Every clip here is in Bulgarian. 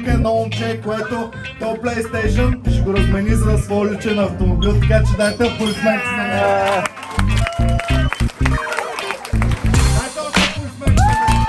вика едно момче, което то PlayStation ще го размени за своя личен автомобил, така че дайте аплодисменти за него. Дайте още аплодисменти за него.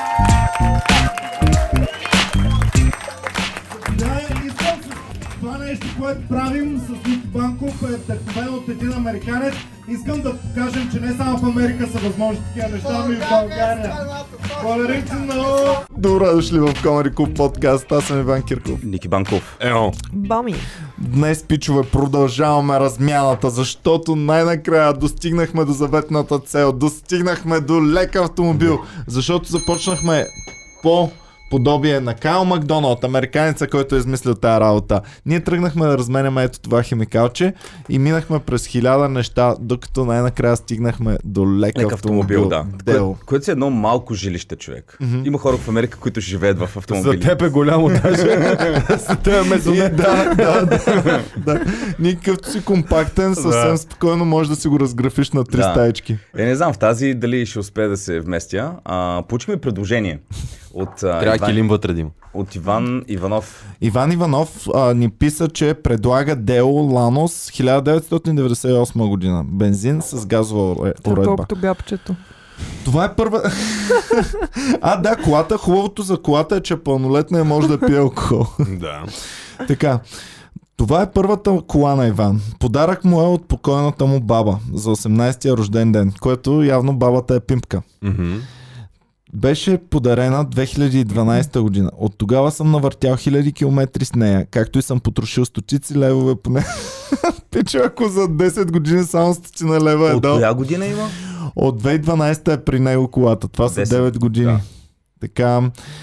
Да, искам това нещо, което правим с Ники Банков е вдъхновено от един американец. Искам да покажем, че не само в Америка са възможни такива неща, но и в България. Благодарим много! Добре дошли в Comedy Club подкаст. Аз съм Иван Кирков. Ники Банков. Бами. Днес, пичове, продължаваме размяната, защото най-накрая достигнахме до заветната цел. Достигнахме до лек автомобил, защото започнахме по подобие на Кайл Макдоналд, американеца, който е измислил тая работа. Ние тръгнахме да разменяме ето това химикалче и минахме през 1000 неща, докато най-накрая стигнахме до лек автомобил. Да. Което е едно малко жилище, човек. Има хора в Америка, които живеят в автомобили. За теб е голямо даже. За теб е мезонет. Да. Никакъв си компактен, съвсем спокойно можеш да си го разграфиш на 3 стаечки. Не знам в тази дали ще успея да се вместя. Получихме предложение от килим вътре да има. От Иван Иванов. Иван Иванов ни писа, че предлага дело Ланос 1998 година. Бензин с газова уредба. Колкото бябчето. Това е първа... Да, колата. Хубавото за колата е, че пълнолетна не може да пие алкохол. Да. Така. Това е първата кола на Иван. Подарък му е от покойната му баба за 18-я рожден ден, което явно бабата е пимпка. Беше подарена 2012 година. От тогава съм навъртял 1000 километри с нея, както и съм потрошил стотици левове по нея. Пича, ако за 10 години само 100 лева е дал. От коя година има? От 2012 е при него колата. Това са 9 години. Да. Така,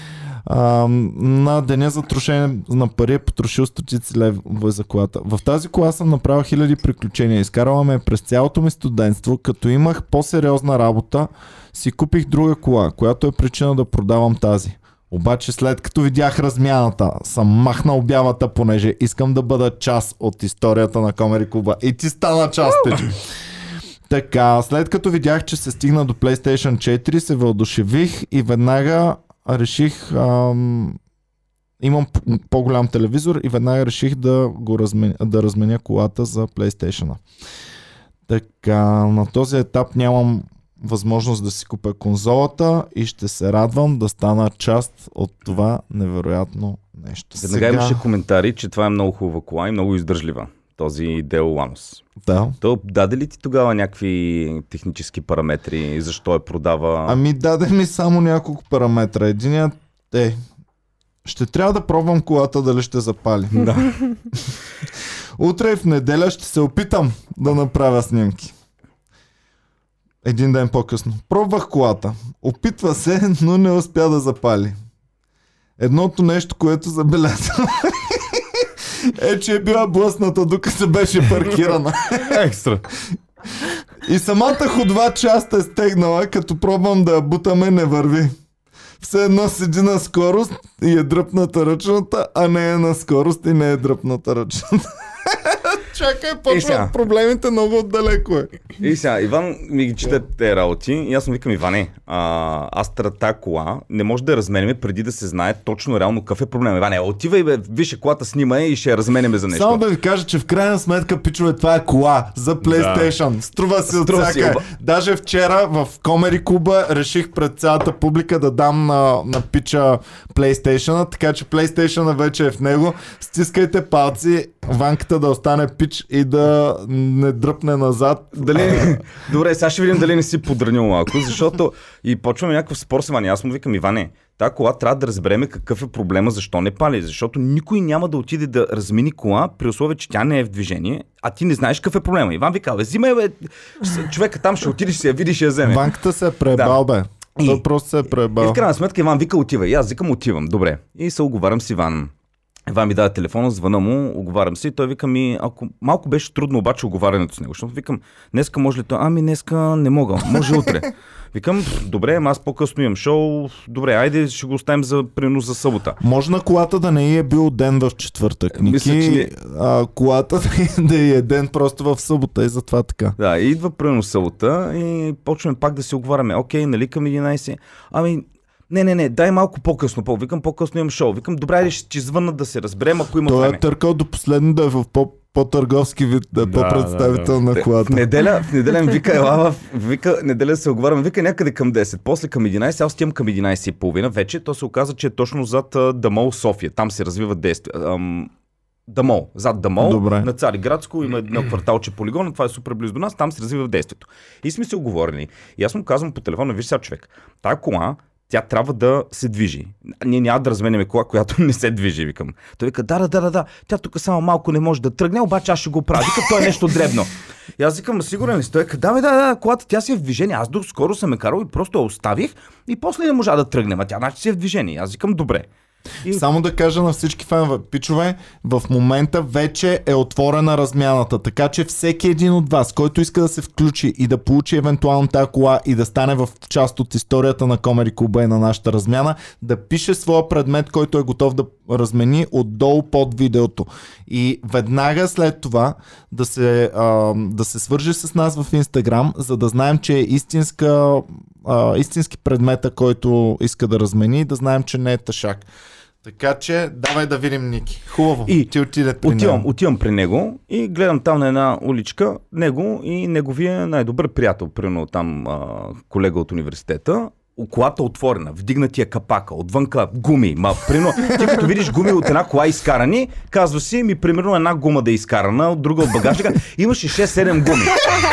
на деня за трошение на пари е потрошил стотици левове за колата. В тази кола съм направил 1000 приключения. Изкарала ме през цялото ми студентство. Като имах по-сериозна работа, си купих друга кола, която е причина да продавам тази. Обаче след като видях размяната, съм махнал обявата, понеже искам да бъда част от историята на Comedy Club. И ти стана част, тече. Така, след като видях, че се стигна до PlayStation 4, се въодушевих и веднага реших... имам по-голям телевизор и веднага реших да разменя колата за PlayStation. Така, на този етап нямам възможност да си купя конзолата и ще се радвам да стана част от това невероятно нещо. Веднага имаше коментари, че това е много хубава кола и много издържлива. Този Део Ланос. Да. То даде ли ти тогава някакви технически параметри? Защо я продава? Даде ми само няколко параметра. Единият е: ще трябва да пробвам колата дали ще запали. Да. Утре в неделя ще се опитам да направя снимки. Един ден по-късно. Пробвах колата. Опитва се, но не успя да запали. Едното нещо, което забелязвам е, че е била блъсната, докато беше паркирана. Екстра. И самата ходова част е стегнала, като пробвам да я бутаме, не върви. Все едно седи на скорост и е дръпната ръчната, а не е на скорост и не е дръпната ръчната. Чакай, почват проблемите много отдалеко е. И сега, Иван ми ги чете тези работи и аз му викам: Иване, аз тази кола не може да я разменяме преди да се знае точно реално какъв е проблем. Иване, отивай, виж колата, снимай и ще я разменяме за нещо. Само да ви кажа, че в крайна сметка, пичове, това е кола за PlayStation. Да. Струва си от всяка. Даже вчера в Comedy Club реших пред цялата публика да дам на пича PlayStation, така че PlayStation вече е в него. Стискайте палци, ванката да остане пич и да не дръпне назад. Добре, сега ще видим дали не си подранил малко, защото и почваме някакъв спор с Иван. Аз му викам: Иване, тази кола трябва да разбереме какъв е проблема, защо не пали. Защото никой няма да отиде да размени кола при условие, че тя не е в движение, а ти не знаеш какъв е проблема. Иван вика: взимай, човека там ще отидеш, си я видиш и я вземе. Ванката се е пребал, бе. Той просто се е пребал. И в крайна сметка Иван вика: отивай. И аз викам: отивам. Добре. И се оговарям с Иван. Иван ми даде телефона, звъна му, оговарям се и той вика ми, ако малко беше трудно обаче оговарянето с него, защото викам, днеска може ли той? Днеска не мога, може утре. Викам, добре, аз по-късно имам шоу, добре, айде ще го оставим за принос за събота. Може на колата да не е бил ден в четвъртък, Ники, мисля, че... колата да е ден просто в събота и затова така. Да, идва принос събота и почваме пак да се оговаряме. Окей, нали към 11, Не, дай малко по-късно. Викам, по-късно имам шоу. Викам, добре, ще звънна да се разберем, ако има време. Той е търкал до последно да е в по-търговски вид, да е по-представител на колата. В неделя ми вика, ела, неделя се оговарям, вика някъде към 10, после към 11, аз отивам към 11:30 вече, то се оказа, че е точно зад Дамол София, там се развива действие. Дамол, зад Дамол, добре. На Цариградско има едно кварталче полигон, това е супер близо до нас, там се развива действието. И сме се оговорили. И аз му казвам по телефона, виж сега човек, тая кола, тя трябва да се движи. Ние няма да разменяме кола, която не се движи, викам. Той вика, да. Тя тук само малко не може да тръгне, обаче аз ще го правя. Вика, то е нещо дребно. И аз викам, сигурен ли си? Той вика, да, колата тя си е в движение. Аз доскоро съм карал и просто я оставих и после не можа да тръгнем. А тя значи си е в движение. Аз викам, добре. Само да кажа на всички фенове, пичове, в момента вече е отворена размяната, така че всеки един от вас, който иска да се включи и да получи евентуално тази кола и да стане в част от историята на Comedy Club и на нашата размяна, да пише своя предмет, който е готов да размени отдолу под видеото. И веднага след това да се свържи с нас в Instagram, за да знаем, че е истински предмета, който иска да размени, да знаем, че не е тъшак. Така че, давай да видим Ники. Хубаво. И ти отивам при него и гледам там на една уличка него и неговия най-добър приятел, примерно там колега от университета. Колата отворена, вдигнатия капака, отвънка гуми. Примерно, ти като видиш гуми от една кола изкарани, казва си, примерно една гума да е изкарана, от друга от багажника. Имаше 6-7 гуми.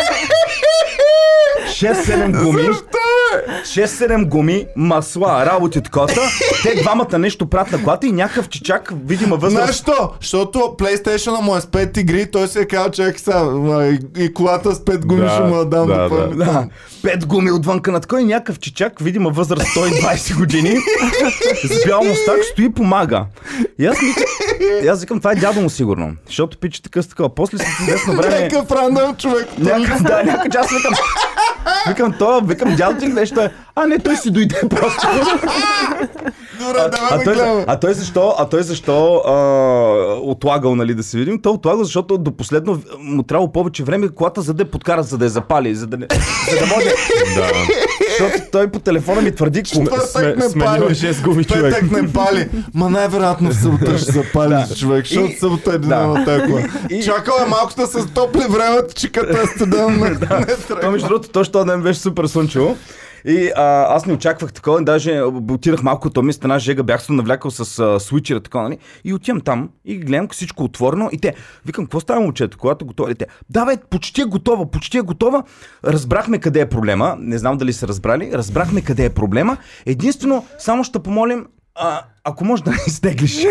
6-7 гуми. 6-7 гуми, масла, работи от кота. Те двамата нещо правят на колата и някакъв чичак, видима възраст. Знаеш що? Защото PlayStation му е с 5 игри, той се е казал, чакай сега, и колата с 5 гуми ще му я дам да пълни. 5 гуми отвънка на такой, някакъв чичак, видима възраст 120 години, с бял мустак, стои и помага. И аз викам, това е дядо му сигурно, защото пича такова. После след известно време... Някакъв рандъм човек. Някакъв час викам, дядо ти нещо е. Не, той си дойде просто. Добре, давай да гледаме. Той защо отлагал, нали, да се видим? Той отлагал, защото до последно му трябвало повече време колата, за да я подкара, за да я запали, за да може. Да. Защото той по телефона ми твърди, сменил 6 гуми човек. Петък не пали. Ма най-вероятно в събота ще запали човек, защото събота е динама тази кола. Чакал е малко с топли времето, че като е студен не трябва. То между другото, точно ден беше супер слънчево. И аз не очаквах такова, даже отирах малко то мисля, една жега, бях се навлякал с свичера, такова, нали? И отивам там и гледам всичко отворено и те, викам, какво става момчето, когато готова? И те, почти е готова. Разбрахме къде е проблема, не знам дали са разбрали, разбрахме къде е проблема. Единствено, само ще помолим, ако може да не изтеглиш.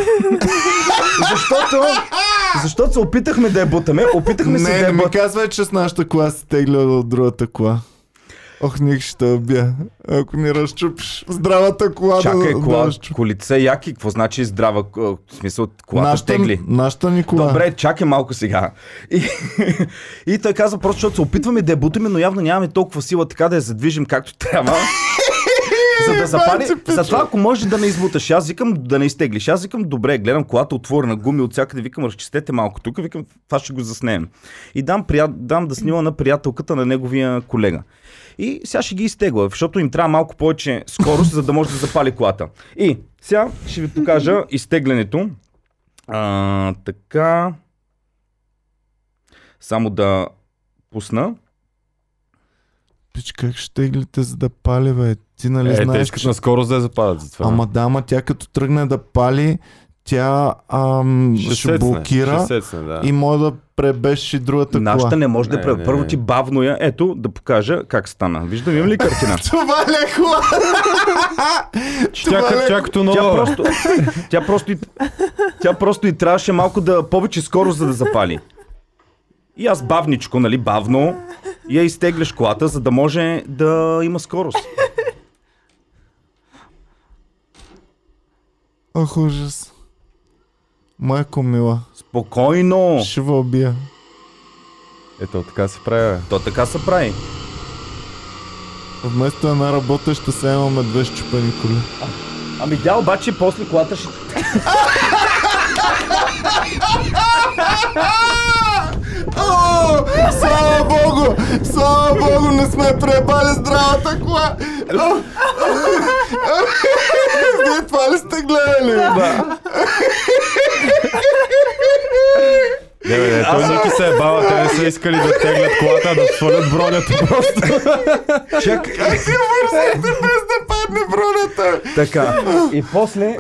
Защото се опитахме да я бутаме, Не ми казвай, че с нашата кола се тегля от другата кола. Ник ще убия. Ако ни разчупиш здравата кола. Чакай, колите са яки. Какво значи здрава? В смисъл, колата тегли. Нашата ни кола. Добре, чакай малко сега. И той казва, просто защото се опитваме да я бутаме, но явно нямаме толкова сила така да я задвижим както трябва. За да запали. Затова ако можеш да не избуташ, аз викам да не изтеглиш. Аз викам, добре, гледам колата отворена, гуми от всякъде, викам, разчистете малко тук, викам, това ще го заснеем. И дам да снима на приятелката на неговия колега. И сега ще ги изтегла, защото им трябва малко повече скорост, за да може да запали колата. И сега ще ви покажа изтеглянето. Така. Само да пусна. Пич, как ще теглите за да пали, бе? Ти нали знаеш... Те искат на скорост да я запалят за това. Ама тя като тръгне да пали, тя ще блокира и може да пребеши другата кола. Нашата не може да пребеши. Първо ти бавно я. Ето, да покажа как стана. Виждам, имам ли картина? Това ли е кола? Тя просто и трябваше малко да повече скорост, за да запали. И аз бавничко, нали, бавно я изтегляш колата, за да може да има скорост. Ох, ужас. Майко мила. Спокойно. Ще ви убия. Ето, така се прави. То така се прави. Вместо една работеща се имаме 2 счупени коли. Ами да, обаче после колата ще... Слава Богу, не сме пребали здравата кола. Вие това ли сте гледали? Да. Не, той Ники се е бава, те не са искали да теглят колата, да свалят бронята просто. Чакай. Как си вързахте без да падне бронята? Така. И после...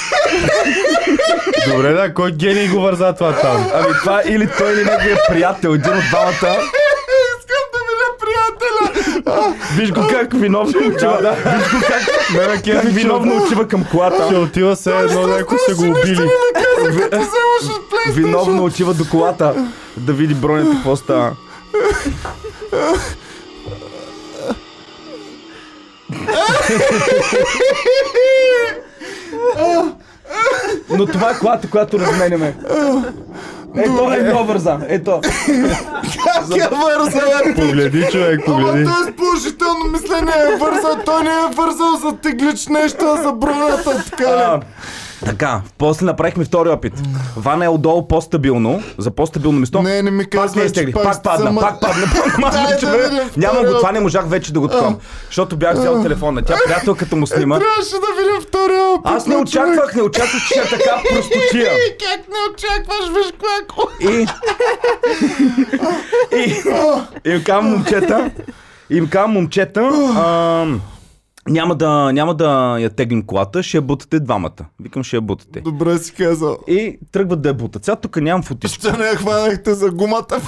Добре, да, кой гений го върза това там? Ами това или той, или неговия приятел, един от двамата. Искам да видя приятеля. Виж го как виновно отива. Виж го как виновно отива към колата. Ще отива се едно, някой са го убили. Виновно отива до колата да види бронята какво става. Но това е колата, която разменяме. Ето върза. Ето. Как я върза, бе? Погледи, човек, погледи. Ама той с положително мислене е вързал. Той не е вързал за теглич нещо, а за бронята, така ли? Така, после направихме втори опит. Вана е отдолу по-стабилно, за по-стабилно место. Не ми казвай, че пак падна. Нямам го, това не можах вече да го ткам. Защото бях взел телефона. Тя приятелката му снима. Трябваше да видим втория опит. Аз не очаквах, че ще е така простотия. Как не очакваш, виж колко. И им казвам момчета, няма да я теглим колата, ще я бутате двамата. Викам, ще я бутате. Добре си казал. И тръгват да я бутат. Сега тук нямам футичка. Ще не я хванахте за гумата.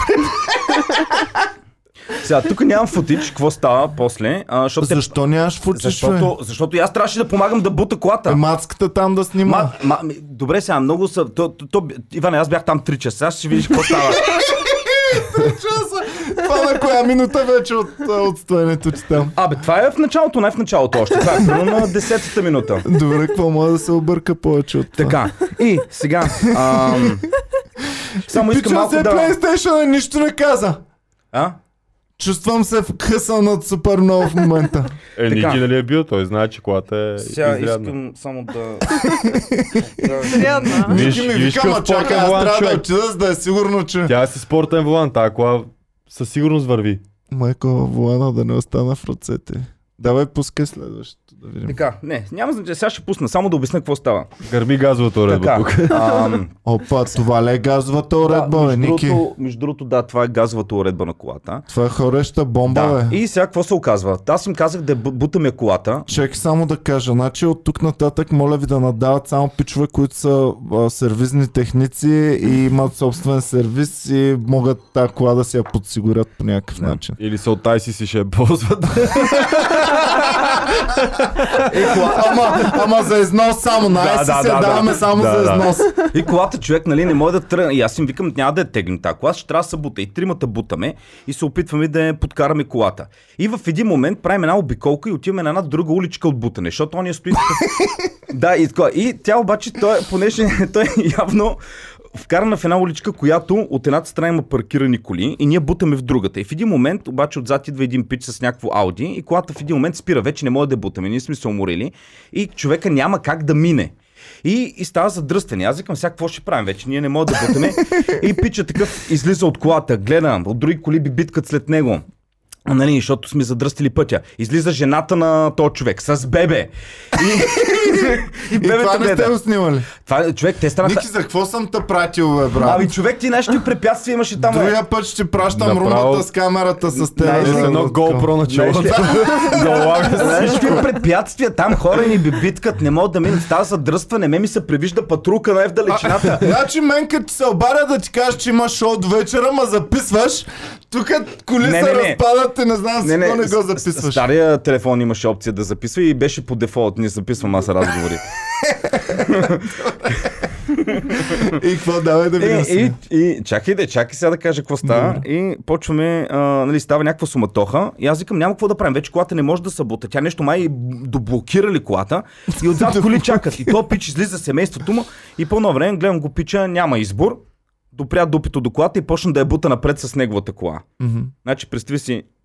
Сега тук нямам футич, какво става после? Защо нямаш футич? Защото и аз трябваше да помагам да бута колата. Мацката там да снима. Добре, сега много са... Иване, аз бях там 3 часа, сега ще видиш какво става. 3 часа! Това на коя минута вече от стоенето ти там? Това е в началото, не в началото още. Това е примерно на 10-та минута. Добре, какво може да се обърка повече от това? Така, и сега... Само искам малко да... PlayStation нищо не каза. Чувствам се вкъсанат супер много в момента. Ники нали е бил, той знае, че колата е сега изрядна. Искам само да... Ники ми вика, ма чакай, аз трябва да отида, за да е сигурно, че... Тя е си спортен волан, тази кола със сигурност върви. Майко, волана да не остана в ръцете. Давай пускай следващото да видим. Така, няма значение, сега ще пусна, само да обясня какво става. Гърми газовата уредба тук. Опа, това ли е газовата уредба, бе, Ники? Между другото, да, това е газовата уредба на колата. Това е хореща бомба, бе. И сега какво се оказва? Аз им казах да бутаме колата. Чекай само да кажа, значи от тук нататък моля ви да надават само пичове, които са сервизни техници и имат собствен сервис и могат тази кола да си я подсигурят по някакъв начин. Или са от ICC ще я ползват. Ама за износ само, даваме само за износ. И колата, човек, нали, не може да тръгне. И аз им викам, няма да я теглим тази кола, ще трябва да се бута. И тримата бутаме и се опитваме да я подкараме колата. И в един момент правим една обиколка и отиваме на една друга уличка от бутане, защото он я стои. Да, и тя обаче, понеже той явно вкарана в една уличка, която от едната страна има паркирани коли и ние бутаме в другата. И в един момент обаче отзад идва един пич с някакво Ауди и колата в един момент спира, вече не може да бутаме, ние сме се уморили и човека няма как да мине. И става задръстане. Аз викам, сега какво ще правим вече? Ние не можем да бутаме. И пича такъв излиза от колата, гледа, от други коли би биткат след него. Нали, защото сме задръстили пътя. Излиза жената на този човек с бебе. И бебето това не сте го снимали. Това, човек, те станаха... Ники, за какво съм те пратил, бе, брат? Човек, ти нашите препятствия имаше там. Другия път ще пращам румата с камерата с теб. Едно GoPro на челото. Нашите препятствия, там хора ни биткат, не могат да минат. Става задръстване, ми се превижда патрулка на в далечината. Значи мен като ти се обаря да ти кажеш, че имаш шоу до вечера, ма записваш, тук коли се разпадат и не знам си не го записваш. Стария телефон имаше опция да записва и беше по дефолт, не записвам аз разговори. И какво, давай да видим. И чакай сега да кажа какво става. И почваме, става някаква суматоха. И аз викам, няма какво да правим. Вече колата не може да събута. Тя нещо май доблокирали колата. И отзад коли чакат. И то пич излиза семейството му. И по-ново време гледам го пича, няма избор. Допря дупито до колата и почна да я бута напред с неговата кола. Значи, представи си,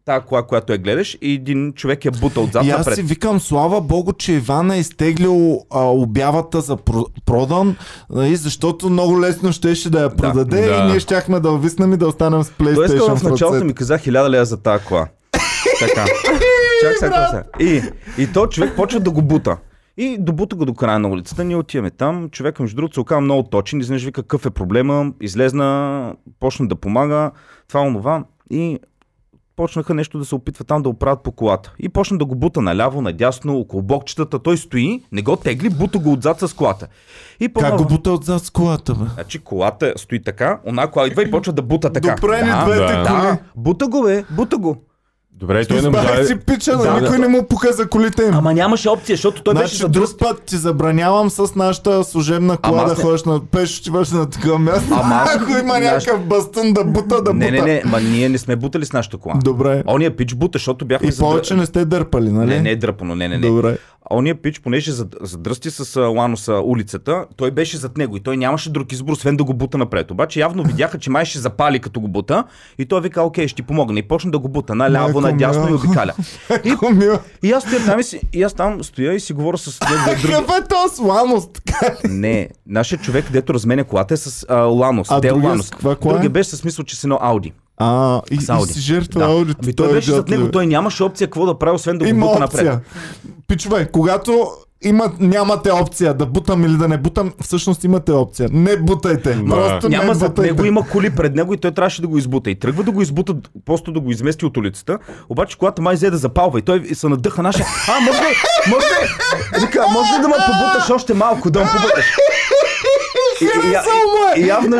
тая кола, която я гледаш, и един човек я бута отзад И аз напред. си викам, слава богу, че Иван е изтеглил обявата за продан, защото много лесно щеше да я продаде Да. и ние щяхме да увиснем и да останем с Той иска PlayStation в в началото ръцете. ми каза 1000 лева за тази кола. Така. Чак сега. И то човек почва да го бута. И добута го до края на улицата, ние отиваме там, човек между другото се оказа много точен, изведнъж вика какъв е проблема, излезна, почна да помага, това онова и почнаха нещо да се опитва там да оправят по колата. И почна да го бута наляво, надясно, около блокчетата, той стои, не го тегли, бута го отзад с колата. И Как го бута отзад с колата, бе? Значи колата стои така, она кола идва и почва да бута така. Допрени двете да. коли. Да, бута го бе, бута го. Добре, той не Избавих може си пича, Да, никой не му пука за колите им. Ама нямаше опция, защото той беше Значи задръст. друг път ти забранявам с нашата служебна кола Ама да аз не- ходиш на пеш, отиваш на такова място. Ама аз- Ако има Наш- някакъв бастун да бута, да бута. Не, ма ние не сме бутали с нашата кола. Добре. Ония пич бута, защото бяхме И повече не сте дърпали, нали? Не е дръпано, не. Добре. А ония пич, понеже задръсти с Ланоса улицата, той беше зад него и той нямаше друг избор, освен да го бута напред. Обаче явно видяха, че май ще запали като го бута и той вика, окей, ще ти помогна. И почна да го бута наляво, Майко надясно мила. и обикаля. Еко мила. И аз стоя там и аз там стоя и си говоря с неговия друг. Какъв е то сланост? Така ли? Не, нашия човек, дето разменя колата е с Ланос. А Дел другия Ланос. с каква кола е? Другия беше с мисъл, че си едно Ауди. И С Ауди. си жертва Да. аудито. Ами той беше зад него, той нямаше опция какво да прави, освен да го Има бута опция. напред. Пичове, когато нямате опция да бутам или да не бутам, всъщност имате опция. Не бутайте. Просто Няма не зад бутайте. него, има коли пред него и той трябваше да го избута. И тръгва да го избута, просто да го измести от улицата. Обаче колата май взе да запалва и той се надъха наша. Вика, може ли да ме побуташ още малко, да ме побуташ? И явно,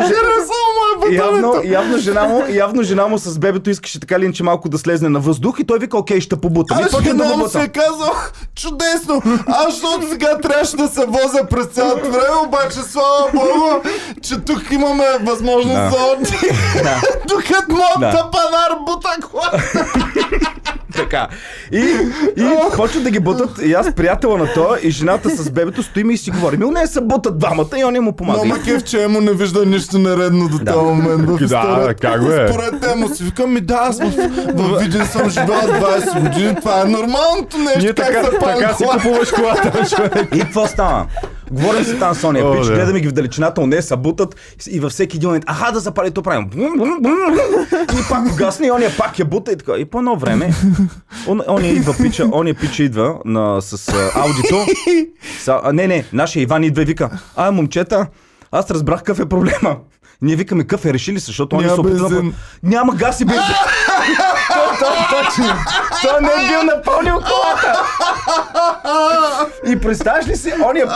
явно жена му с бебето искаше така ли иначе малко да слезне на въздух и той вика, окей, ще побутам. И Аз почва да жена го му се бута. е казал, чудесно, аз защото сега трябваше да се возя през цялото време, обаче слава богу, че тук имаме възможност Да. за отдих. Да. Докато моят Да. тапанар бута колата. Така. И почват да ги бутат и аз приятела на това и жената с бебето стоим и си говорим. Не се бутат двамата и он му помага. Но макев, че му не вижда нищо нередно до този момент в историята. как бе? Според те му си викам, да, аз в Видин съм живял 20 години, това е нормалното нещо, Ние как се пали така си кола. купуваш колата, човек. И какво става? Говорим си там с ония О, пич, да. гледаме ги в далечината, он не са бутат и във всеки един момент, да запали, то правим. И пак гасне и ония пак я бута и така. И по едно време, ония пича идва с аудито. Не, нашия Иван идва и вика, момчета, аз разбрах какъв е проблема. Ние викаме какъв е, решили се, защото они се опитва да... Няма газ и бензин. Точно. Той не е бил напълнил колата. И представяш ли си, ония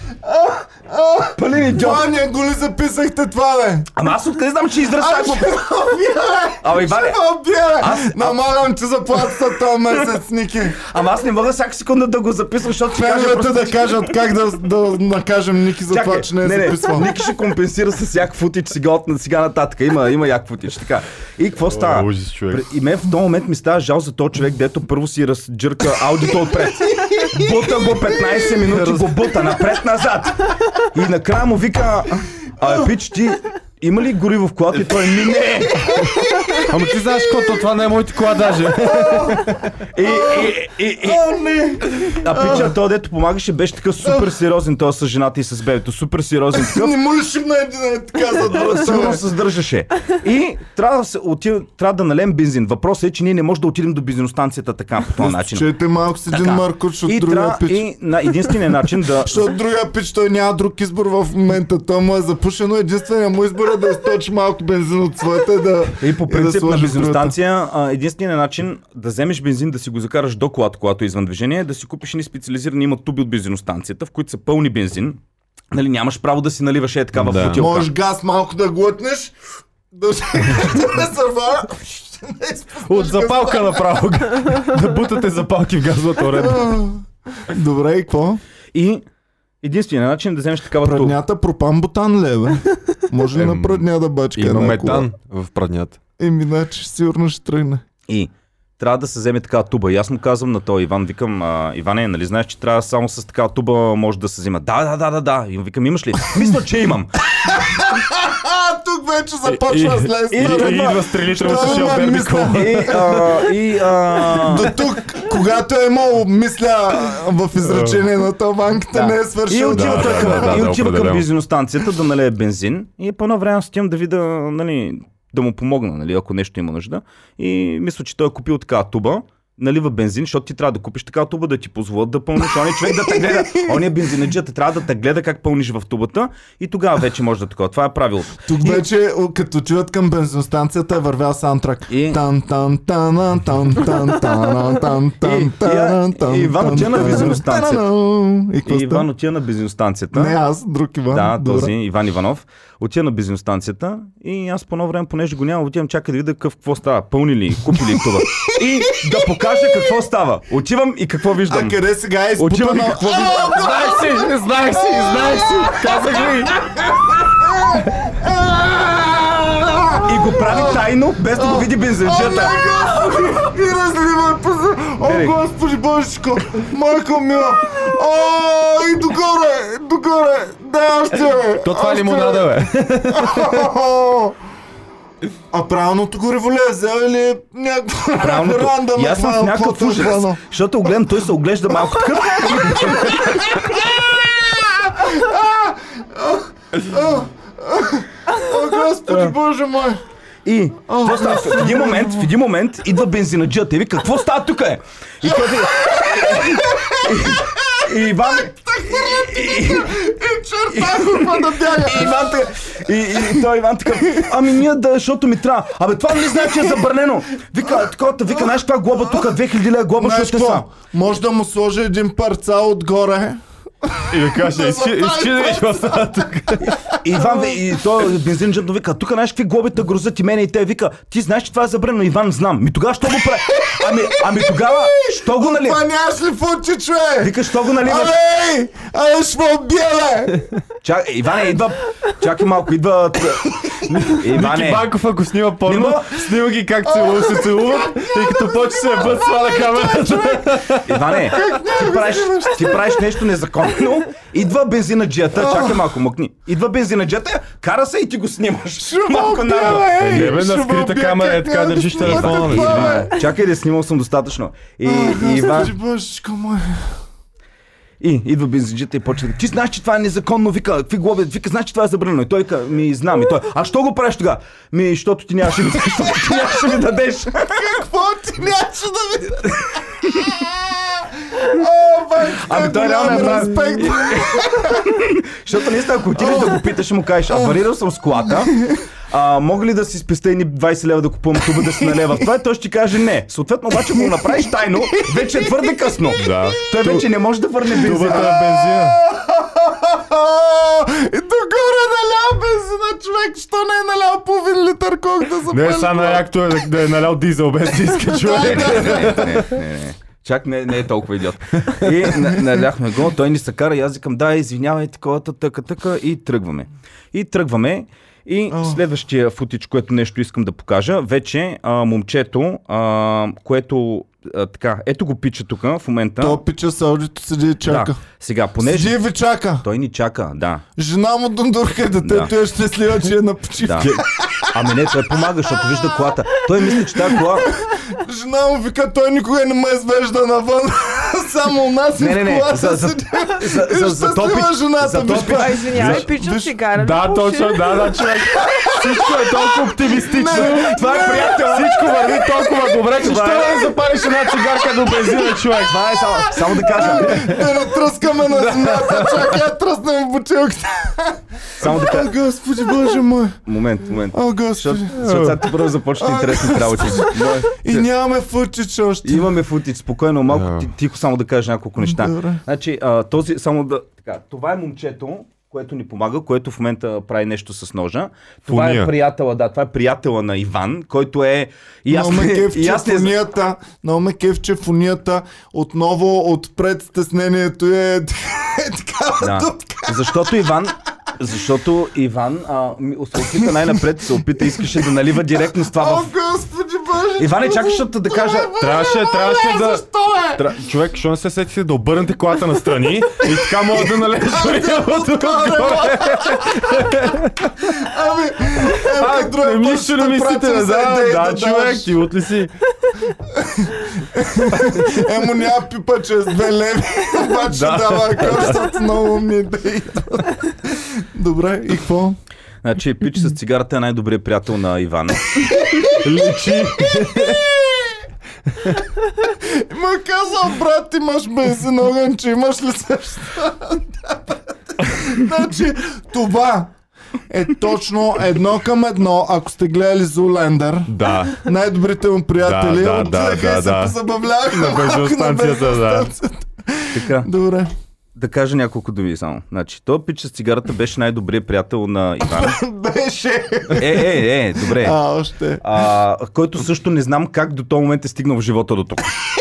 пълен идиот. Ваня, го ли записахте това, бе? Ама аз откъде знам, че издръж тази глупост? Ама Иване, Намалям ти заплатата този месец, Ники. ама аз не мога всяка секунда да го записвам, защото ще кажа Феновете просто... да кажат как да накажем Ники за това, че не е записвал. Ники ще компенсира с як футич сега нататък. Има як футич, така. И какво става? Ужас, човек. И мен в този момент ми става жал за този човек, дето първо си разджърка аудито отпред. Бута го 15 минути, го бута напред-назад. И накрая му вика, пич, ти има ли гориво в колата? И той не. Ама ти знаеш какво, това не е моята кола даже. Пича, той дето помагаше, беше такъв супер сериозен, той с жената и с бебето. Супер сериозен такъв. Не му ли шибна един така за врата? Сигурно се сдържаше. И трябва да налем бензин. Въпросът е, че ние не можем да отидем до бензиностанцията така по този начин. Чуйте малко с един Така. маркуч от И другия пич. и на единствения начин да... Защото другия пич, той няма друг избор в момента. Той му е запушено. Единственият му избор е да източи малко бензин от своята и да... И по да принцип на сложи бензиностанция, единственият начин да вземеш бензин, да си го закараш до колата, когато е извън движение, е да си купиш едни специализирани, има туби от бензиностанцията, в които са пълни бензин. Нали, нямаш право да си наливаш така в Да. бутилка. Можеш газ малко да глътнеш, да не сървара. От запалка направо. Да бутате запалки в газовата уредба. Добре, и какво? И единственият начин е да вземеш такава туба. Праднята пропан бутан ли е, бе? Може ли на прадня да бачка Има една кола? метан в праднята. Значи сигурно ще тръгне. И трябва да се вземе такава туба. И аз му казвам на този Иван, викам, Иване, нали знаеш, че трябва само с такава туба може да се взима. Да. И викам, имаш ли? Мисля, че имам. Тук вече започва зле И идва стрелител с Шелбер Никола. До тук, когато е имал мисля в изречение на това, банката не е свършил. И отива към определено. бензиностанцията да налее бензин и по едно време стигам да видя, нали, да му помогна, нали, ако нещо има нужда. И мисля, че той е купил такава туба, налива бензин, защото ти трябва да купиш такава туба, да ти позволят да пълниш. Оня човек да те гледа. Оня бензинаджията трябва да те гледа как пълниш в тубата и тогава вече може да такова. Това е правилото. Тук вече, като чуят към бензиностанцията, е вървял саундтрак. И- И Иван отива на бензиностанцията. И какво И става? Иван отива на бензиностанцията. Не, аз, друг Иван. Да, Добре. този Иван Иванов. Отива на бензиностанцията и аз по едно време, понеже го няма, отивам чака да видя какво става. Пълни ли, купи ли това. И да покажа какво става. Отивам и какво виждам. А къде сега е Отивам и изпутано? какво виждам. Знаех си, казах ли? И го прави тайно, без да го види бензинджията. И разливай по се. О, Берег. Господи Божичко! Майко мила! О, и догоре! Да, още! То това е лимонада, бе. А правилното го револе взел или някакво Правилното. рандъм? И аз съм в някакъв ужас. Защото го гледам, той се оглежда малко такъв. О, Господи Боже мой! И какво става? В един момент идва бензинаджията и вика, какво става тук е? И той вика... И Иван... Черта, хупа да бяга! И той Иван такъв, ами ние да, защото ми трябва. Абе това не знае, че е забранено. Вика, знаеш каква глоба тук, 2000 лева глоба, Знаеш защото те са. какво? Може да му сложи един парцал отгоре. И да каже, изчидай какво става тук. И Иван, и той бензинджът вика, тук знаеш какви глобите грозят и мене и те. Вика, ти знаеш, че това е забранено. Иван, знам. Ми тогава, що го прави? Ами тогава, що го нали? Това нямаш ли футче, човек? Вика, що го наливаш? Абе, ще ме убия, бе! Иване, идва... Чакай малко, идва... Иване... Ники Банков, ако снима порно, Нима? снима ги как се целуват и като почне се бъд сваля камерата. Иване, ти правиш нещо незаконно, идва бензинаджията, чакай малко, мъкни. Идва бензинаджията, кара се и ти го снимаш. Малко нагло. Не бе, на скрита камера е така, държиш телефона. Бе. Чакай да снимал съм достатъчно. И Господи Иван... Божичко мой. И идва бензинджията и почва да... Ти знаеш, че това е незаконно, вика, какви глоби, вика, знаеш, че това е забранено. И той вика, ми знам. И той, а що го правиш тогава? Ми, защото ти нямаше ми дадеш. Какво ти нямаше да ми... О, Ами той реално е прав. респект. Защото наистина, ако отидеш да го питаш, му кажеш, аварирал съм с колата, мога ли да си спестя едни 20 лева да купувам туба да си налева в това? И той ще ти каже не. Съответно, обаче, ако го направиш тайно, вече е твърде късно. Да. Той вече не може да върне бензина. Тубата е бензина. И догоре налял бензина, човек, що не е налял половин литър кок да запали? Не, сега на якто е да е налял дизел без да иска човек. Не. Чак не е толкова идиот. И наляхме го, той ни се кара и аз викам, да, извинявай, такова, тъка и тръгваме. И следващия футич, което нещо искам да покажа, вече момчето, което така, ето го пича тук в момента. То пича с аудито седи и чака. Да. Сега, понеже... Седи и ви чака. Той ни чака, да. Жена му дундурка, детето е щастлива, че е на почивка. Да. Ами не, той помага, защото вижда колата. Той мисли, че тази кола... Жена му вика, той никога не ме извежда навън. Само у нас и в колата седи. За топич. жената. А, извинявай, пичам цигара. Да, точно, да, човек. Всичко е толкова оптимистично. Това е приятел. Всичко върви толкова добре, че Това ще е. да запалиш една цигарка до бензина, човек. Това е само да кажа. Да не тръскаме на земята. Чакай, я тръснем в бутилката. Само да О, кажа. Господи Боже мой. Момент. О, Господи. Защото сега ти първо започват интересни работи. И нямаме футчич още. Имаме футич, спокойно, малко тихо само да кажа няколко неща. Добре. Значи, този, само да... Така, това е момчето, което ни помага, което в момента прави нещо с ножа. Това Фуния. е приятела, да, това е приятела на Иван, който е... И аз Много ме не- кеф, и че аз не- фунията, много ме кеф, че фунията отново отпред стеснението е такава Да. дупка. Защото Иван се опита най-напред, искаше да налива директно с това О, в... Господи Боже. Иване, чакай, защото да кажа... Трябваше да... Защо Човек, що не се сетите да обърнете колата настрани и така може да налезеш горивото отгоре. Нищо не мислите, да, човек, ти от ли си? Емо няма пипа чрез 2 леви, обаче дава къщата много умни идеи. Добре, и какво? Значи, пич с цигарата е най-добрият приятел на Иван. Личи. Ма казал, брат, имаш бензин огън, че имаш ли също? Значи, това е точно 1:1, ако сте гледали Зулендър. Да. Най-добрите му приятели да. се позабавляваха на бензиностанцията, да. Така. Добре. Да кажа няколко думи само. Значи, този пич с цигарата беше най-добрият приятел на Иван. Беше. Добре. Още. Който също не знам как до този момент е стигнал в живота до тук.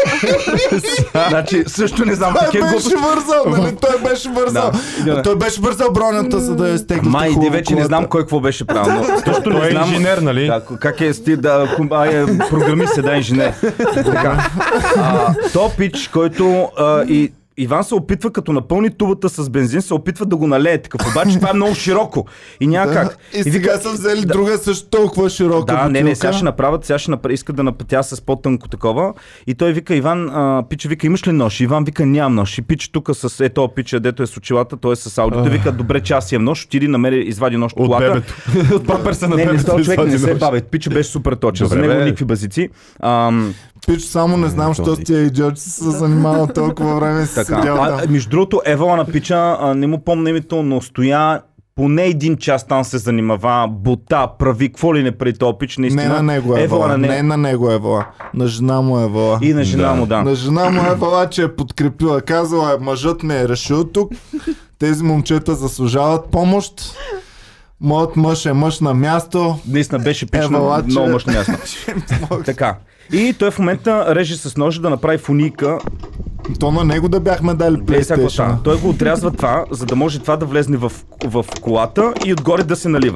Значи, също не знам Той беше вързал, нали? Той беше вързал. Той беше вързал бронята, за да я стегне. Май, иде вече не знам кой какво беше правил. Също не знам. Инженер, нали? Как е програмист, да, инженер. Така. То пич, който Иван се опитва, като напълни тубата с бензин, се опитва да го налее такъв. Обаче това е много широко. И няма как. И сега са взели друга също толкова широка бутилка. Не, сега ще направят, иска да напътя с по-тънко такова. И той вика, Иван, пича вика, имаш ли нож? Иван вика, нямам нож. И пич тук с този пича, дето е с очилата, той е с аудиото. Вика, добре, че аз имам нож, отиди, намери, извади нож от колата. От памперса на бебето. Не, този човек не се бави. Пича беше супер точен. За него никакви базици. Пич, само не знам, що с тия идиоти се занимава толкова време си седял там. Между другото, Евала на пича, не му помня името, но стоя поне 1 час там се занимава, бута, прави, какво ли не преди този пич, наистина. Не на него Евала, не на него Евала, на жена му Евала. И на жена му, да. На жена му Евала, че е подкрепила, казала, мъжът ми е решил тук, тези момчета заслужават помощ. Моят мъж е мъж на място. Наистина беше пич на много мъж на място. Така. И той в момента реже с ножа да направи фунийка. То на него да бяхме дали PlayStation. Той го отрязва това, за да може това да влезне в колата и отгоре да се налива.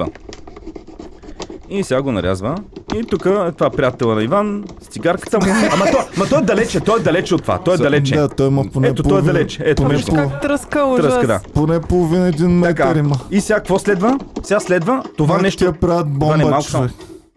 И сега го нарязва. И тук е това приятела на Иван с цигарката. Ама той е далече от това. Той е далече. Да, той има поне ето, той е далече. Ето, вижте. Как тръска, ужас. Да. Поне половин 1 метър има. И сега какво следва? Сега следва това нещо. Ще правят бомба, човек.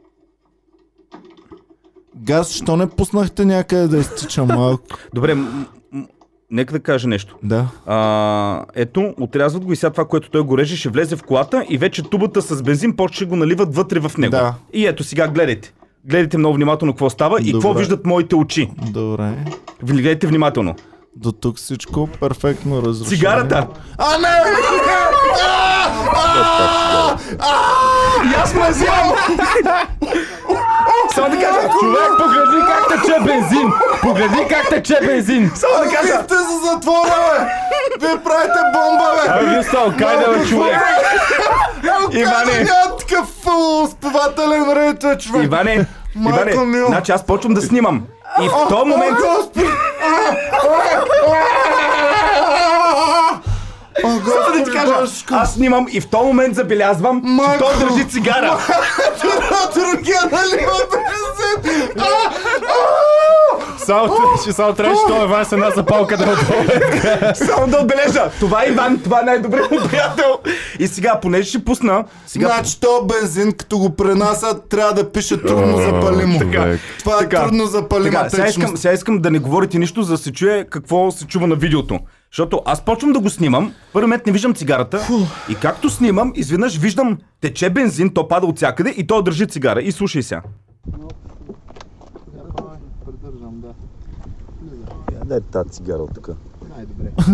Газ, що не пуснахте някъде да изтича малко? Добре, нека да кажа нещо. Да. Ето, отрязват го и сега това, което той го реже, ще влезе в колата и вече тубата с бензин почне го наливат вътре в него. Да. И ето сега гледайте. Гледайте много внимателно какво става и какво виждат моите очи. Добре. Гледайте внимателно. До тук всичко перфектно разрушено. Цигарата! Не! И аз ме взимам! Само да кажа, човек, погледни как тече бензин! Погледни как тече бензин! Само да кажа! Вие сте за затвора, бе! Вие правите бомба, бе! Вие сте алкайда, бе, човек! Иване! Няма такъв успевателен ред, човек! Иване! Значи аз почвам да снимам. И в този момент... Само да ти кажа, аз снимам и в този момент забелязвам, че той държи цигара. Другия налива бензин! Само трябваше това Иван с една запалка да отдоле. Само да отбележа. Това е Иван, това е най-добрият му приятел. И сега, понеже ще пусна... Значи то бензин, като го пренасят, трябва да пише трудно запалимо. Това е трудно запалима течност. Сега искам да не говорите нищо, за да се чуе какво се чува на видеото. Защото аз почвам да го снимам, първи момент не виждам цигарата и както снимам, изведнъж виждам тече бензин, то пада от всякъде и той държи цигара. И слушай сега. Дай тази цигара от тук. Най-добре.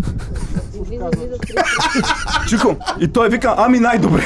Чуко, и той вика, ами най-добре.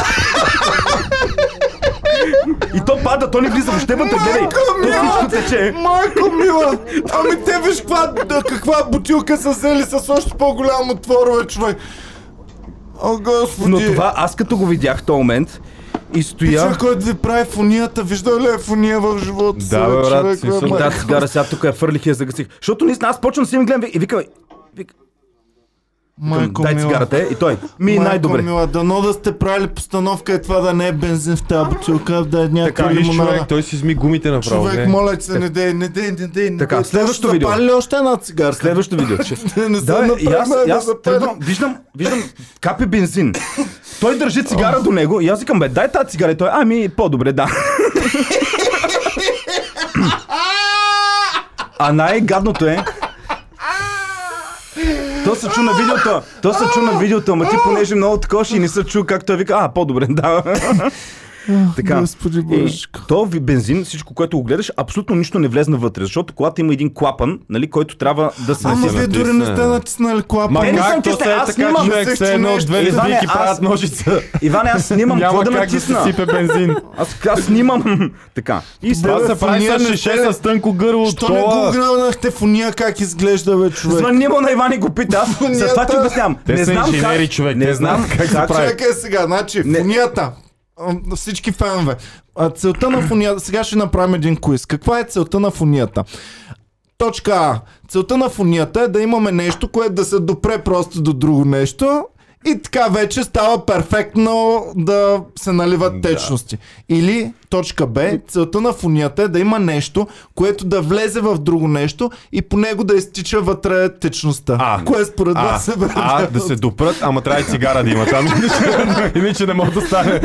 И то пада, то не влиза въобще вътре, гледай. То всичко тече. Майко мила! Ами те виж каква бутилка са взели с още по-голям отвор, бе, човек. О, господи. Но това, аз като го видях в този момент и стоя... Пича, който ви прави фунията, виждал ли е фуния в живота си, да, бе, човек? Да, цигара сега тук я фърлих и я загасих. Защото наистина аз почвам да си ми гледам и викам... Майко дай мила. цигарата и той, Майко най-добре. мила, дано да сте правили постановка и това да не е бензин в тази бутилка, да е някаква Виж, лимонада. човек, той си изми гумите направо. Човек, моля се, не дей. Така, следващото видео. Запали ли още една цигарка? Следващото видео. Не се Да, и напрегна да аз запаля. тръгвам, виждам капи бензин. Той държи цигара до него и аз викам, дай тази цигара. И той, по-добре, да. А най-гадното е, то се чу на видеото, ама ти понеже много такова и не се чу, как той вика, по-добре, да. Така. Господи Божечко. То бензин, всичко, което го гледаш, абсолютно нищо не влезна вътре, защото колата има един клапан, нали, който трябва да се Ама насили. вие дори не сте натиснали клапа. Ма не съм как то тисне, се е аз така, снимам. човек, все едно Нещо. две Иване, ледвики аз- правят ножица. Иване, аз снимам, какво Няма да как да се натисна? сипе бензин. Аз снимам. Така. И Това след се прави ние с не шише сте- с тънко гърло от Що не го кола. гръбнахте в уния как изглежда, бе, човек? звъни му на Иван и го пита. Аз за това ти обяснявам. Те Не са знам инженери, човек, Не те знам знаят как се прави. Чакай сега, значи, Не. фунията. На всички фенове. Целта на фунията, сега ще направим един квиз. Каква е целта на фунията? Точка А. Целта на фунията е да имаме нещо, което да се допре просто до друго нещо и така вече става перфектно да се наливат течности. Или точка Б. Целта на фунията е да има нещо, което да влезе в друго нещо и по него да изтича вътре течността. Кое според вас е Да се допрат, ама трябва и цигара да има там. Иначе не може да стане.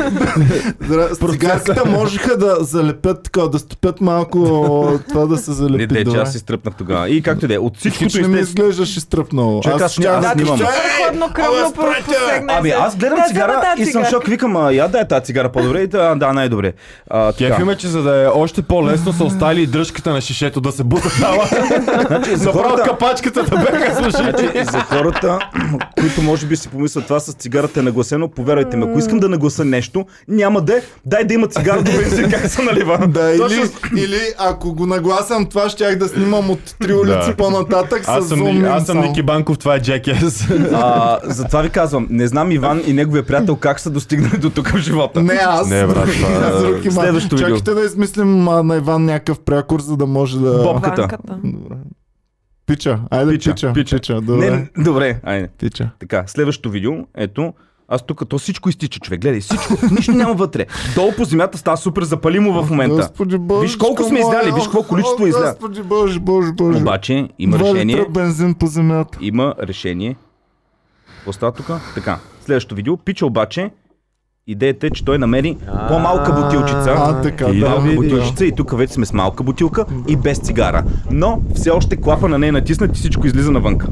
С цигарката можеха да залепят така, да стопят малко това да се Не, залепи. че добре. аз си стръпнах тогава. И както и да е, от всичкото Хич не ми изтече. изглеждаш изтръпнало. Човек, аз щях да снимам. кажа, Хладнокръвно посегна. Ами аз гледам цигара и съм шок, викам, я дай тази цигара по-добре и да, най-добре. Кефиме, че за да е още по-лесно са оставили и дръжката на шишето да се бута тала. Направо капачката да бяха слушали. За хората, които може би си помислят това с цигарата е нагласено, повярвайте ме, ако искам да нагласа нещо, няма дай да има цигара до бензин, как се налива. Да, Точно или ако го нагласям това, щях да снимам от 3 улици Да. по-нататък с зум. Аз съм Ники Банков, това е Jackass. Затова ви казвам, не знам Иван и неговия приятел как са достигнали до тук в живота. Не, аз. Не, брат, това е Друг Иван. следващото видео. Чакайте да измислим на Иван някакъв прякор, за да може да... Бобката. Банката. Пича, айде пича. Добре. Не, добре, айде. Пича. Така, следващото видео, ето, аз тук, то всичко изтича, човек, гледай, всичко, нищо няма вътре. Долу по земята става супер запалимо в момента. Господи Боже. Виж колко сме изляли, виж какво количество изля. Господи Боже. Обаче има 2 решение, литра бензин по земята. има решение. Какво става тук? Така, следващото видео, пича обаче, идеята е, че той намери по-малка бутилчица. Така, И да, Малка видео. бутилчица и тук вече сме с малка бутилка и без цигара. Но все още клапана не е натиснат и всичко излиза навънка.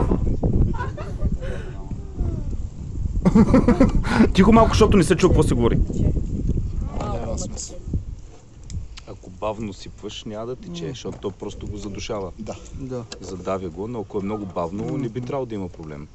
Тихо малко, защото не се чува какво се говори. Ако бавно сипваш, няма да тече, защото то просто го задушава. Да. Задавя го, но ако е много бавно, не би трябвало да има проблем.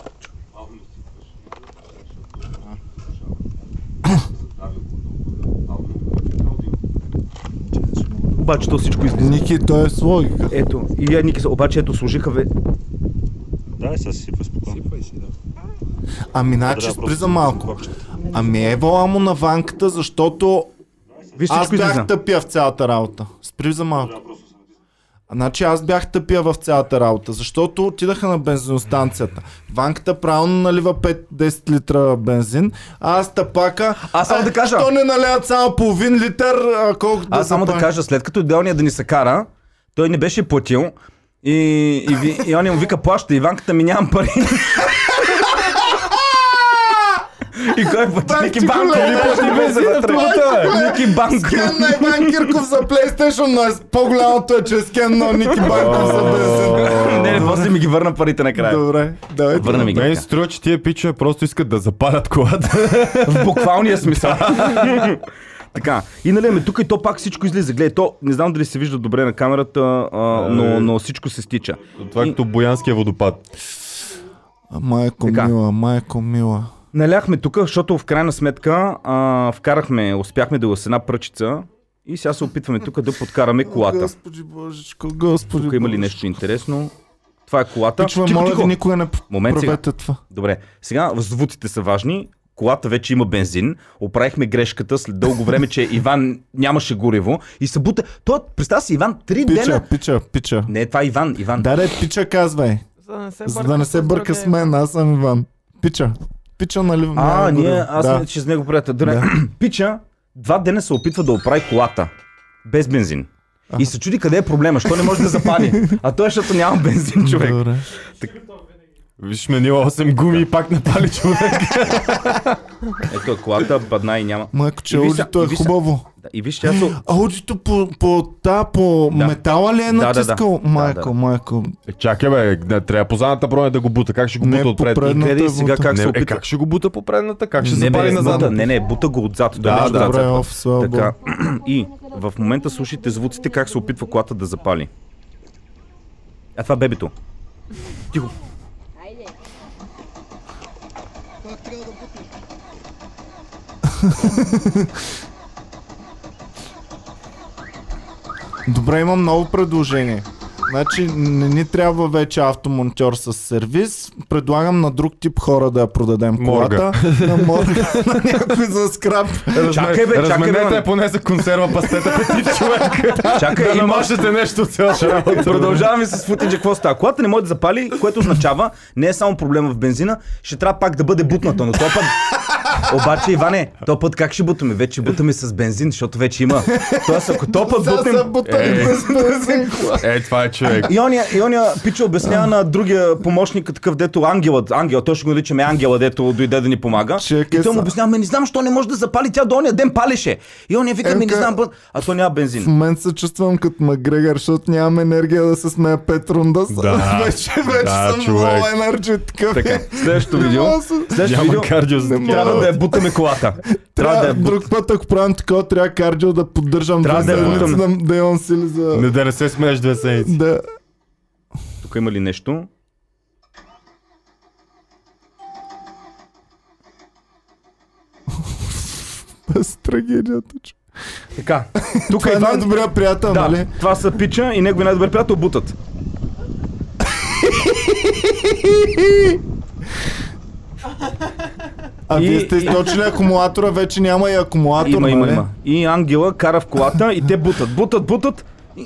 Обаче то всичко излиза. Ники, той е с логика. Ето, и я Ники, обаче ето служиха Да, сега си сипва спокойно. Ами, значи спри за малко. Ами евала му на ванката, защото Виж аз всичко излиза. бях тъпия в цялата работа. Спри за малко. Значи аз бях тъпия в цялата работа, защото отидаха на бензиностанцията. Ванката правилно налива 5-10 литра бензин, а аз тъпака... Аз само да кажа. То не наляват само половин литър, колкото Аз само да запали. кажа, след като идеалният да ни се кара, той не беше платил и он му вика, плаща, Иванката ми нямам пари. И кой плати? Ники Банко. Или плати бензина в тръбата, Ники Банко. Скен на Иван Кирков за PlayStation, но по-голямото е, че е скен на Ники Банков за бензин. Не, после ми ги върна парите накрая. Добре, давайте. Върна ми ги. Мен се струва, че тия пичове просто искат да запалят колата. В буквалния смисъл. Така, и нали, тук и то пак всичко излиза. Гледай, то не знам дали се вижда добре на камерата, но всичко се стича. Това е като Боянския водопад. Така. Майко мила. Наляхме тук, защото в крайна сметка успяхме да с една пръчица и сега се опитваме тук да подкараме колата. Господи Божечко, Господи Тук има ли Божечко. нещо интересно? Това е колата. Пичва, Тихо, моля тихо. ви, никога не Момент сега. правете това. Добре, сега звуците са важни. Колата вече има бензин. Оправихме грешката след дълго време, че Иван нямаше гориво и се бута. Представя си, Иван, 3 дена... Пича. Не, това е Иван. Да, пича, казвай. За да не се бърка с мен, аз съм Иван. Пича. Пича, нали? Аз ще с него приятел. Пича 2 дена се опитва да оправи колата. Без бензин. И се чуди къде е проблема, що не може да запали. А той, защото няма бензин, човек. Добре. Виж, менила 8 гуми и пак напали човек. Ето колата падна и няма. Майко, че И виж аудито е са- хубаво. И виж, тя се... Аудито по Да. метала ли е Да, натискал? Майко. Чакай бе, трябва по задната броня да го бута. Как ще го Не, бута отпред? по предната Гледай е сега бута. как се опитва. Как ще го бута по предната? Как ще Не, запали бе, назад? не, бута го отзад. Той Да, нещо да, Добре, отзад. слава Така. Богу. И в момента слушайте звуците как се опитва колата да запали. А това бебето. Тихо. Добре, имам ново предложение. Значи не ни трябва вече автомонтьор с сервис. Предлагам на друг тип хора да я продадем Морга. колата. На морга, на някой за скрап. Чакай бе, Разменете я поне за консерва пастета петит човек. Чакай, Да има... намашете нещо от цялата работа. Продължаваме с футиджа, какво става. Колата не може да запали, което означава, не е само проблема в бензина, ще трябва пак да бъде бутната, но този път... Обаче, Иване, този път как ще бутаме? Вече бутаме с бензин, защото вече има. Тоест, ако този път бутнем... без бензин. Това е човек. И ония пича обяснява на другия помощник, такъв дето Ангел, той ще го наричаме Ангела, дето дойде да ни помага. Чекай И той му са. обяснява, не знам, що не може да запали, тя до ония ден палеше. И ония вика, не знам, а то няма В бензин. момента се чувствам като Макгрегор, защото нямам енергия да се смея 5 рунда. Да. вече Да, съм човек. много енерджи такъв. Така, следващото видео. Няма видео кардио за трябва да я бутаме колата. Трябва да я Друг път, ако правим такова, трябва кардио да поддържам Трябва две да я седмици, бутаме. да имам сили за... Да не се смееш 2 седмици. Да. Тук има ли нещо? Без трагедията, че. Така. Тук Това е Иван... най-добрият приятел, Да, нали? това са пича и негови най-добър приятел бутат. А И- вие сте източили акумулатора, вече няма и акумулатор, Има. нали? И Ангела кара в колата и те бутат. И...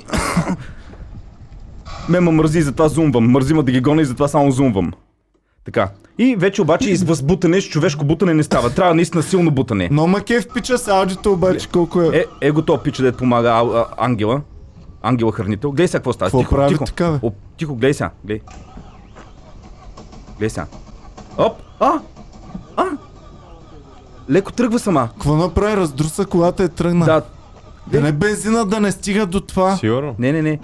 Ме мързи, затова зумвам. Мързи ма да ги гоня и затова само зумвам. Така. И вече обаче с бутане, с човешко бутане не става. Трябва наистина силно бутане. Но макев пича с аудито обаче колко е... Го то пича да помага Ангела. Ангела хранител. Гледай сега какво става. Какво Тихо, прави тихо. така, бе? Тихо, гледай сега. Гледай сега. Оп! Леко тръгва сама. Какво направи? Раздруса колата и тръгна. Да. Да не бензина да не стига до това. Сигурно? Не.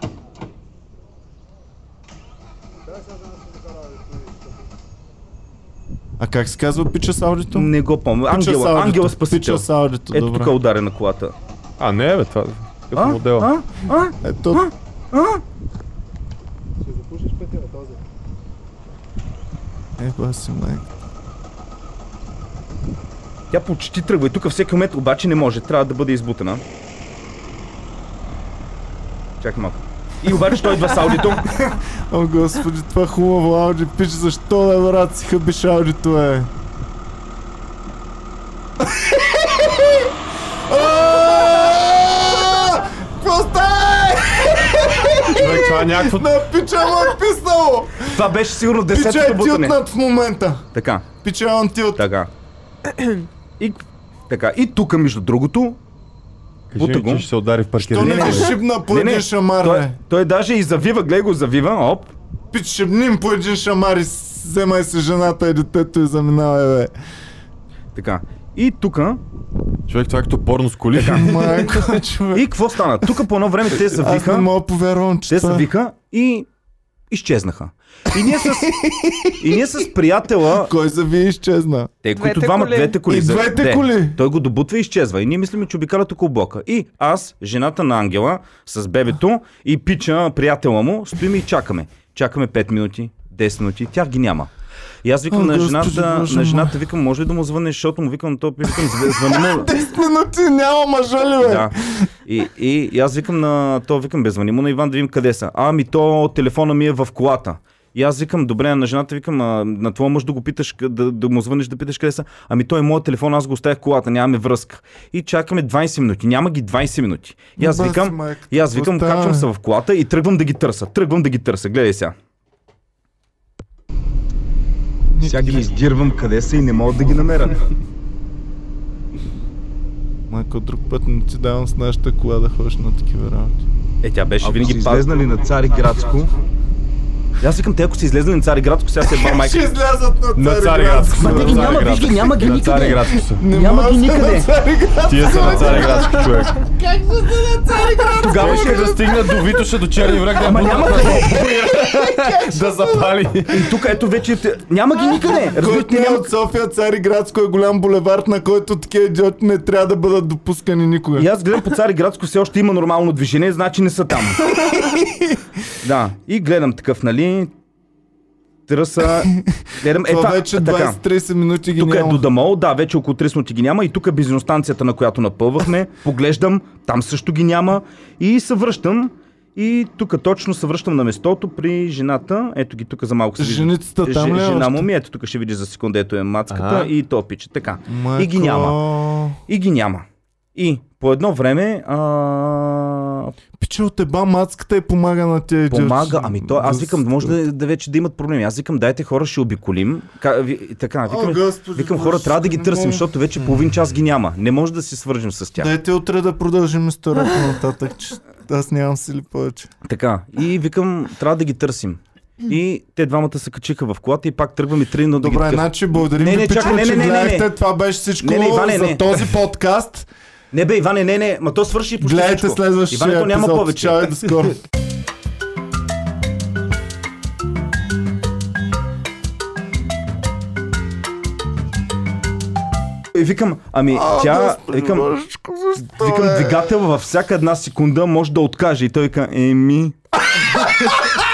А как се казва пича с аудито? Не го помня. Пича с аудито. Ангела спасител. Пича с аудито, Ето добре. тук е ударена колата. А, не бе, това като модел. Ето. Еба си майка. Тя почти тръгва и тук всеки момент обаче не може. Трябва да бъде избутана. Чакай малко. И обаче той идва с аудито. О, господи, това хубаво ауди. Пич, защо да брат си хъбиш аудито, е? Какво става? Човек, това е някакво... На пича му е писнало! Това беше сигурно Пича 10-то е бутане. тилтнат в момента. Така, Пича е он тилт. така. И тук между другото, Кажи бута ми, го. че ще се удари в То паркиране. не не, ви не. шибна по един шамар, бе. той даже и завива, гледай го завива, оп. Пич, шибним по един шамар и вземай се жената и детето и заминавай, бе. Така. И тука. Човек, това е като порно с коли. Майко, човек. И какво стана? Тук по едно време те Аз не завиха. мога да повярвам, че Те това... завиха и изчезнаха. И ние с приятела, Кой зави и изчезна? те, които Двете двамата, коли. двете коли. И двете коли? Той го добутва и изчезва. И ние мислиме, че обикалят около блока. И аз, жената на Ангела, с бебето и пича, приятела му, стоим и чакаме. Чакаме 5 минути, 10 минути, тях ги няма. И аз викам О, на Господи, жената, Боже мой. викам, може ли да му звънеш, защото му викам, звъни му. 10 минути няма мъжа ли, бе? Да. И аз викам на то, бе, звъни му на Иван да видим къде са. Ами то телефона ми е в колата. И аз викам, добре, на жената викам, на твоя мъж да го питаш, да му звъниш да питаш къде са. Ами той е моят телефон, аз го оставях в колата, нямаме връзка. И чакаме 20 минути, няма ги 20 минути. И аз Бас, викам, майка, качвам се в колата и тръгвам да ги търся. Гледай сега. Сега ги издирвам къде са и не мога да ги намеря. Майко, друг път не ти давам с нашата кола да ходиш на такива работи. Тя беше Ако винаги си излезнали на Цариградско, Аз викам, те ако са излезли на Цариградско, сега се ба майка. Ще излязат На Цариградско. Ма те ги няма, виж ги, няма ги На никъде. Цариградско са. Няма ги никъде. Тия са на Цариградско, човек. Как ще са на Цариградско? Тогава ще да стигнат до Витоша, до Черни враг, да няма да запали. И тук ето вече няма ги никъде. Който Разбирате, не е няма. от София, Цариградско е голям булевард, на който такива идиоти не трябва да бъдат допускани никога. И аз гледам по Цариградско, все още има нормално движение, значи не са там. Да, и гледам такъв, нали, търса, гледам, Това вече така. 20-30 минути ги Тук е няма. до Дамол, да, вече около 30 минути ги няма и тук е бензиностанцията, на която напълвахме, поглеждам, там също ги няма и се връщам. И тук точно се връщам на местото при жената. Ето ги тук за малко се вижда. Женицата там ли е Жена още? му ми, ето тук ще видиш за секунда, ето е мацката Ага. и то пича. Така. Майко. И ги няма. И ги няма. И по едно време Пиче от еба мацката и помага на тия идиоти. помага. Ами то, аз викам, може да вече да имат проблеми. Аз викам, дайте хора, ще обиколим. Така, викам хора, трябва да ги търсим, защото вече половин час ги няма. Не може да си свържем с тях. Дайте утре да продължим историята нататък, че аз нямам сили повече. Така. И викам, трябва да ги търсим. И те двамата се качиха в колата и пак тръгваме тръгна да ги Добре, търсим. значи благодарим Не, ви, не, пичове, чакай, че не. гледахте. Това беше всичко Не, Иване, за не. този подкаст. Не бе, Иване, не, ма то свърши почти Гледайте всичко. следващия Иване, то няма епизод. повече. Чао и до скоро. И викам, викам, двигател във всяка една секунда може да откаже. И той вика,